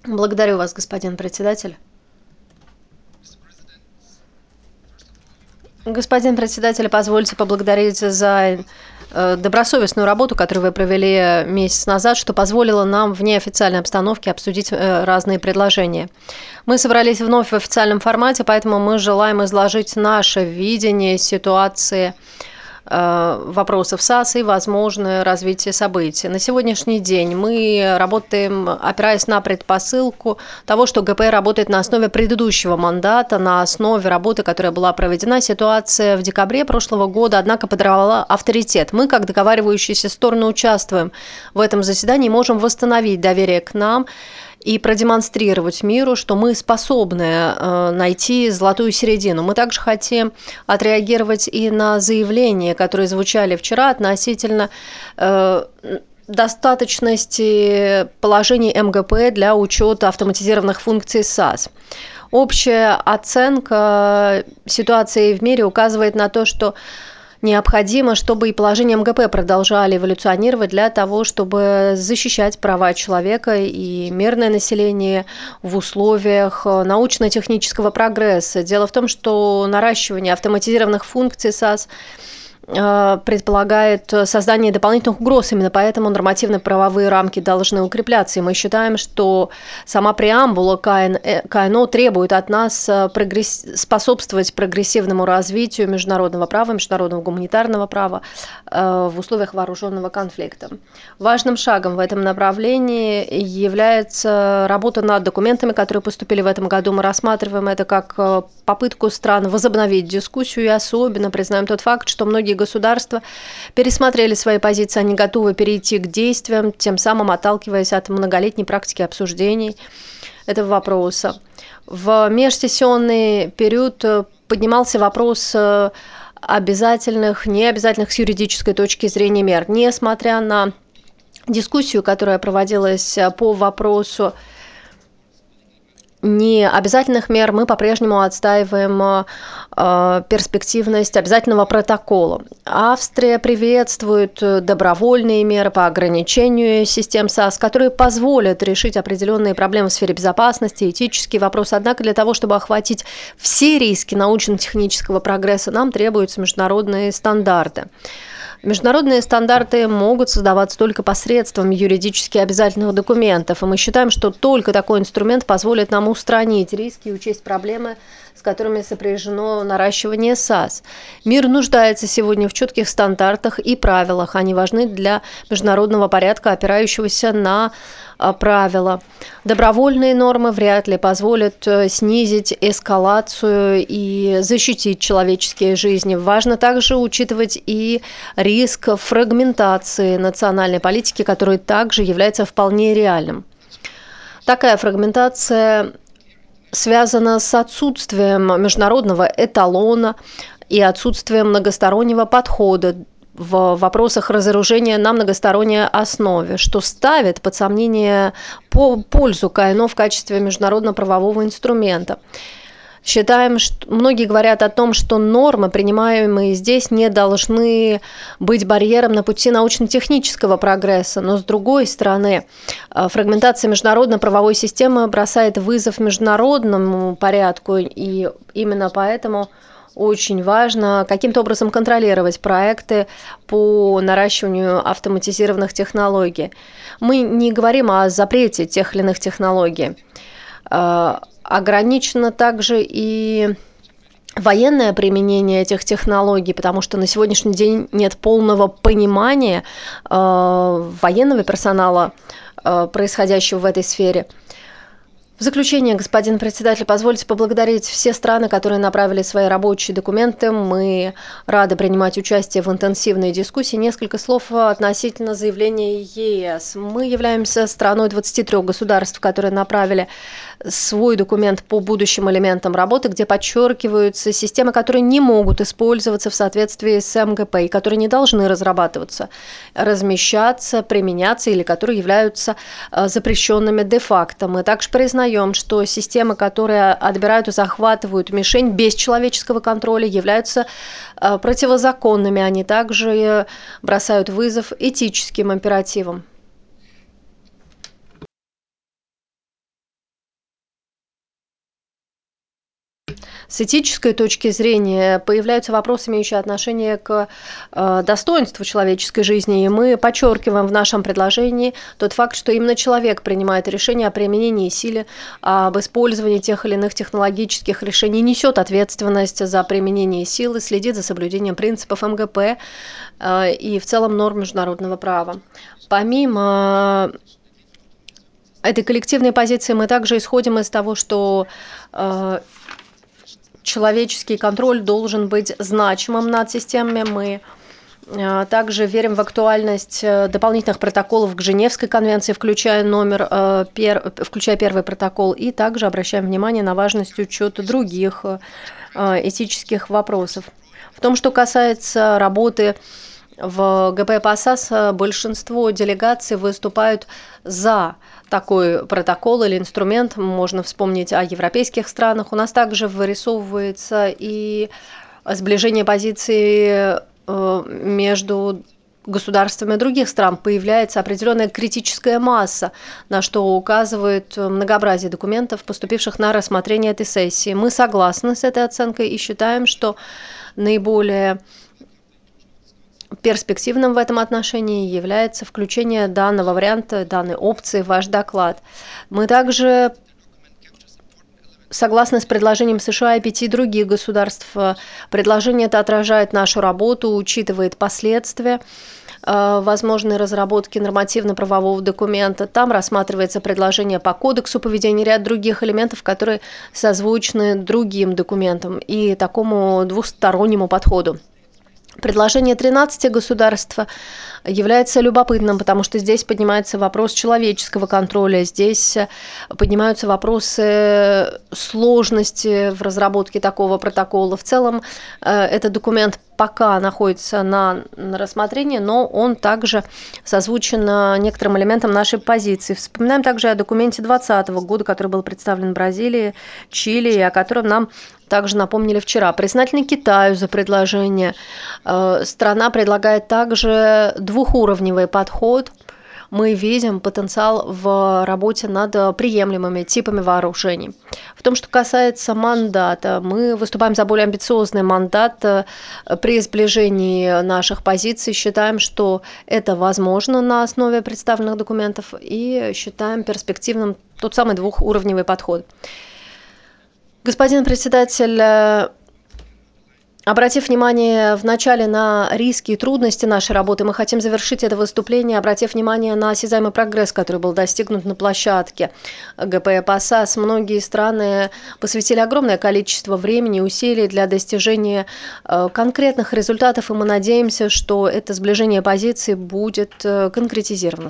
Благодарю вас, господин председатель. Господин председатель, позвольте поблагодарить за добросовестную работу, которую вы провели месяц назад, что позволило нам в неофициальной обстановке обсудить разные предложения. Мы собрались вновь в официальном формате, поэтому мы желаем изложить наше видение ситуации вопросов САС и возможное развитие событий. На сегодняшний день мы работаем, опираясь на предпосылку того, что ГП работает на основе предыдущего мандата, на основе работы, которая была проведена. Ситуация в декабре прошлого года, однако, подорвала авторитет. Мы, как договаривающиеся стороны, участвуем в этом заседании и можем восстановить доверие к нам и продемонстрировать миру, что мы способны найти золотую середину. Мы также хотим отреагировать и на заявления, которые звучали вчера относительно достаточности положений МГП для учета автоматизированных функций САС. Общая оценка ситуации в мире указывает на то, что необходимо, чтобы и положения МГП продолжали эволюционировать для того, чтобы защищать права человека и мирное население в условиях научно-технического прогресса. Дело в том, что наращивание автоматизированных функций САС предполагает создание дополнительных угроз. Именно поэтому нормативно-правовые рамки должны укрепляться. И мы считаем, что сама преамбула КНО требует от нас способствовать прогрессивному развитию международного права, международного гуманитарного права в условиях вооруженного конфликта. Важным шагом в этом направлении является работа над документами, которые поступили в этом году. Мы рассматриваем это как попытку стран возобновить дискуссию и особенно признаем тот факт, что многие государства пересмотрели свои позиции, они готовы перейти к действиям, тем самым отталкиваясь от многолетней практики обсуждений этого вопроса. В межсессионный период поднимался вопрос обязательных, необязательных с юридической точки зрения мер. Несмотря на дискуссию, которая проводилась по вопросу необязательных мер, мы по-прежнему отстаиваем перспективность обязательного протокола. Австрия приветствует добровольные меры по ограничению систем САС, которые позволят решить определенные проблемы в сфере безопасности, этические вопросы. Однако для того, чтобы охватить все риски научно-технического прогресса, нам требуются международные стандарты. Международные стандарты могут создаваться только посредством юридически обязательных документов, и мы считаем, что только такой инструмент позволит нам устранить риски и учесть проблемы, с которыми сопряжено наращивание САС. Мир нуждается сегодня в четких стандартах и правилах. Они важны для международного порядка, опирающегося на правила. Добровольные нормы вряд ли позволят снизить эскалацию и защитить человеческие жизни. Важно также учитывать и риск фрагментации национальной политики, который также является вполне реальным. Такая фрагментация связана с отсутствием международного эталона и отсутствием многостороннего подхода в вопросах разоружения на многосторонней основе, что ставит под сомнение пользу КНО в качестве международно-правового инструмента. Считаем, что многие говорят о том, что нормы, принимаемые здесь, не должны быть барьером на пути научно-технического прогресса. Но, с другой стороны, фрагментация международно-правовой системы бросает вызов международному порядку, и именно поэтому очень важно каким-то образом контролировать проекты по наращиванию автоматизированных технологий. Мы не говорим о запрете тех или иных технологий. Ограничено также и военное применение этих технологий, потому что на сегодняшний день нет полного понимания военного персонала, происходящего в этой сфере. В заключение, господин председатель, позвольте поблагодарить все страны, которые направили свои рабочие документы. Мы рады принимать участие в интенсивной дискуссии. Несколько слов относительно заявления ЕС. Мы являемся страной 23 государств, которые направили свой документ по будущим элементам работы, где подчеркиваются системы, которые не могут использоваться в соответствии с МГП и которые не должны разрабатываться, размещаться, применяться или которые являются запрещенными де-факто. Мы также признаем, что системы, которые отбирают и захватывают мишень без человеческого контроля, являются противозаконными. Они также бросают вызов этическим императивам. С этической точки зрения появляются вопросы, имеющие отношение к достоинству человеческой жизни, и мы подчеркиваем в нашем предложении тот факт, что именно человек принимает решение о применении силы, об использовании тех или иных технологических решений, несет ответственность за применение силы, следит за соблюдением принципов МГП и в целом норм международного права. Помимо этой коллективной позиции мы также исходим из того, что человеческий контроль должен быть значимым над системами. Мы также верим в актуальность дополнительных протоколов к Женевской конвенции, включая первый протокол, и также обращаем внимание на важность учета других этических вопросов. В том, что касается работы в ГП ПАСАС, большинство делегаций выступают за такой протокол или инструмент. Можно вспомнить о европейских странах. У нас также вырисовывается и сближение позиций между государствами других стран. Появляется определенная критическая масса, на что указывает многообразие документов, поступивших на рассмотрение этой сессии. Мы согласны с этой оценкой и считаем, что наиболее перспективным в этом отношении является включение данного варианта, данной опции в ваш доклад. Мы также согласны с предложением США и 5 других государств. Предложение это отражает нашу работу, учитывает последствия возможной разработки нормативно-правового документа. Там рассматривается предложение по кодексу поведения, ряд других элементов, которые созвучны другим документам и такому двустороннему подходу. Предложение 13 государств является любопытным, потому что здесь поднимается вопрос человеческого контроля, здесь поднимаются вопросы сложности в разработке такого протокола. В целом этот документ пока находится на рассмотрении, но он также созвучен некоторым элементам нашей позиции. Вспоминаем также о документе 2020 года, который был представлен Бразилии, Чили, и о котором нам также напомнили вчера. Признательны Китаю за предложение. Страна предлагает также двухуровневый подход. Мы видим потенциал в работе над приемлемыми типами вооружений. В том, что касается мандата, мы выступаем за более амбициозный мандат. При сближении наших позиций считаем, что это возможно на основе представленных документов, и считаем перспективным тот самый двухуровневый подход. Господин председатель, обратив внимание вначале на риски и трудности нашей работы, мы хотим завершить это выступление, обратив внимание на осязаемый прогресс, который был достигнут на площадке ГП ПАСАС. Многие страны посвятили огромное количество времени и усилий для достижения конкретных результатов, и мы надеемся, что это сближение позиций будет конкретизировано.